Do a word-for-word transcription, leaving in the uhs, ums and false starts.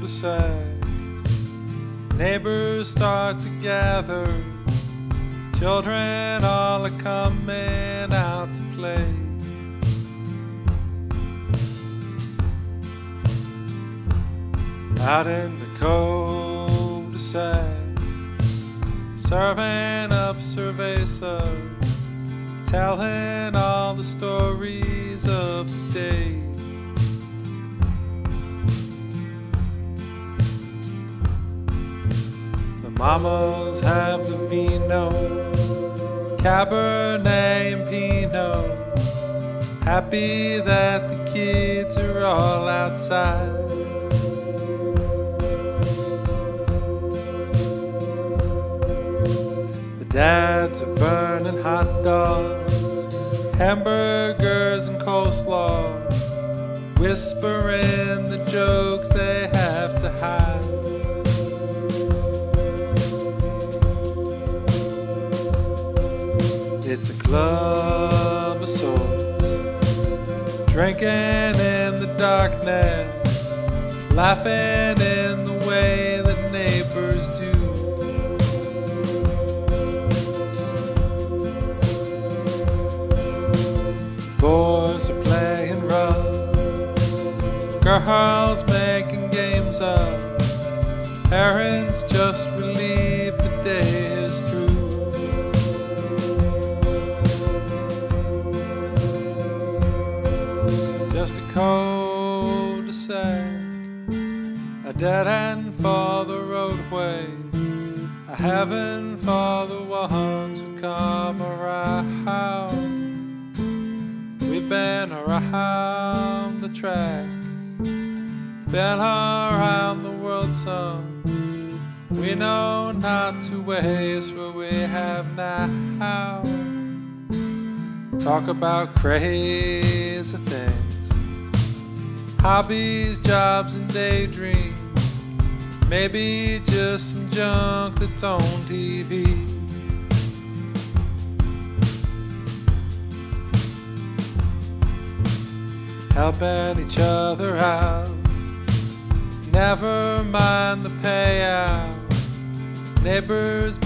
cul-de-sac. Neighbors start to gather. Children all are coming out to play. Out in the cul-de-sac, serving up cerveza, telling all the stories of the day. The mamas have the vino, Cabernet and Pinot, happy that the kids are all outside. Dads are burning hot dogs, hamburgers and coleslaw, whispering the jokes they have to hide. It's a club of sorts, drinking in the darkness, laughing in the way that neighbors do. Boys are playing rough, girls making games up, parents just relieved the day is through. Just a cul-de-sac, a dead end for the roadway, a heaven for the ones who come around. We've been around the track, been around the world some. We know not to waste what we have now. Talk about crazy things, hobbies, jobs, and daydreams. Maybe just some junk that's on T V. Helping each other out, never mind the payout. Neighbors